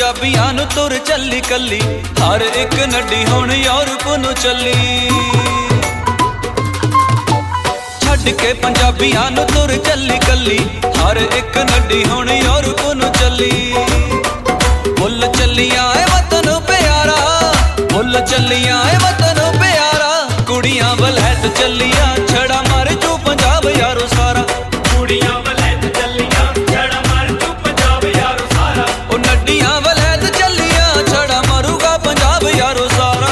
पंजाबियां नू तुर चली कली, हर एक नड्डी हुण यूरोप नू चली। छड्ड के पंजाबियां नू तुर चली कली, हर एक नड्डी हुण यूरोप नू चली। मुल चलियां ए वतन प्यारा, मुल चलियां ए वतन प्यारा, कुड़ियां वलैत चलियां छड़ा मार चू पंजाब यारो सारा। कुड़ियां वलैत चलियां छड़ा मार चू पंजाब यारो सारा। ओ नड्डियां वलैत चलियां छड़ा मारूगा पंजाब यारो सारा।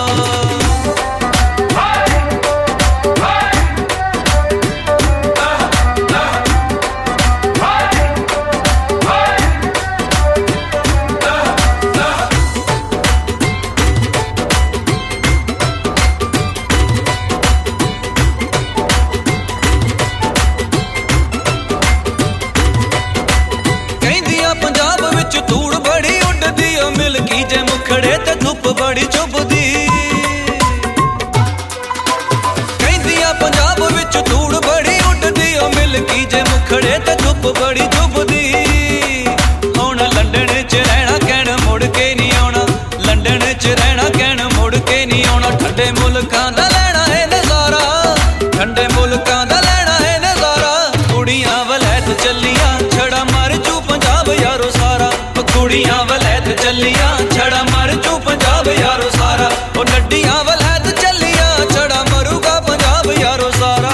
पंजाब विच धूड़ बड़ी उड़दी, मिलकी जे मुखड़े ते धुप बड़ी चुभदी। कहंदियां पंजाब विच धूड़ बड़ी उड़दी, मिलकी जे मुखड़े ते धुप बड़ी चुभदी। हुण लंडन च रहना कहण मुड़ के नहीं आउणा, लंडन च रहना कहण मुड़ के नहीं आउणा। ठंडे मुल्कां दा लैणा है नज़ारा, ठंडे मुल्कां दा लैणा है नज़ारा। कुड़ियां वलैत चलियां छड़ा मार चू पंजाब यारो सारा। कुड़ियां वलैत चलियां छड़ा मार चू पंजाब यारो सारा। ओ नड्डियां वलैत चलियां छड़ा मरूगा पंजाब यारो सारा।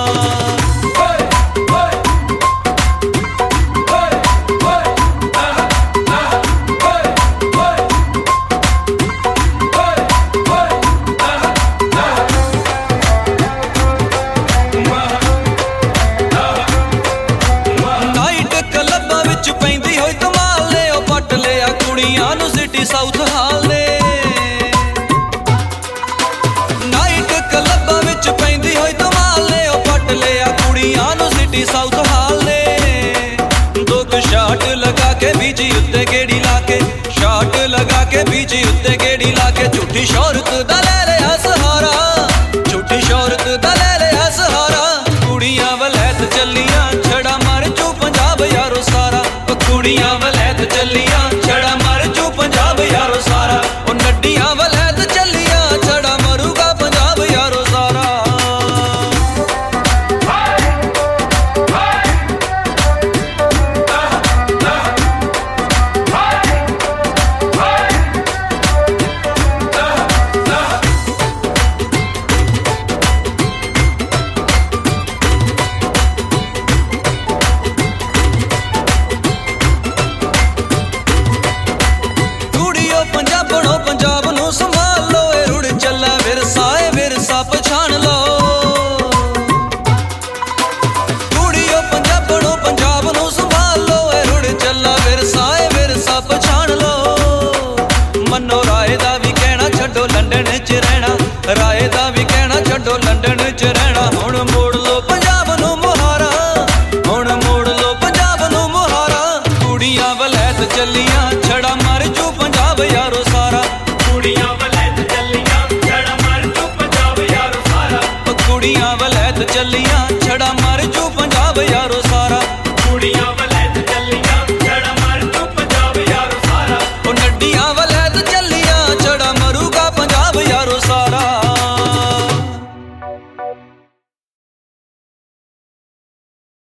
कुड़ियां नू सिटी साउथ हाल दे, नाइट क्लबां विच पैंदी होई धमाल ने। ओ पट लिया कुड़ियां नू सिटी साउथ हाल दे। दो शाट लगा के बीजी उत्ते गेड़ी लाके, शाट लगा के बीजी उत्ते गेड़ी लाके। झूठी शौहरत दा ले लिया सहारा, झूठी शौहरत दा ले लिया सहारा। कुड़ियां वलैत चलियां छड़ा मार चू पंजाब यारो सारा। कुड़ियां वलैत चलियां छड़ा मार चू पंजाब यारो सारा। ओ नड्डियां वलैत चलियां छड़ा मरूगा पंजाब यारो सारा। पंजाबणो पंजाब नू संभाल लो, ए रुड़ चला विरसा ए विरसा पछाण लो। कुड़ियो पंजाबणो पंजाब नू संभाल लो, ए रुड़ चला विरसा ए विरसा पछाण लो। मनो राय दा भी कहना छड्डो लंडन च रहना, राय दा भी कहना छड्डो लंडन च रहना। हुण मोड़ लो पंजाब नू मुहारा, हुण मोड़ लो पंजाब नू मुहारा। कुड़ियां वलैत चलियां छड़ा मार चू पंजाब यारो सारा। कुड़ियां वलैत चलियां छड़ा मार चू पंजाब यारो सारा। कुड़ियां वलैत चलियां छड़ा मार चू पंजाब यारो सारा। कुड़ियां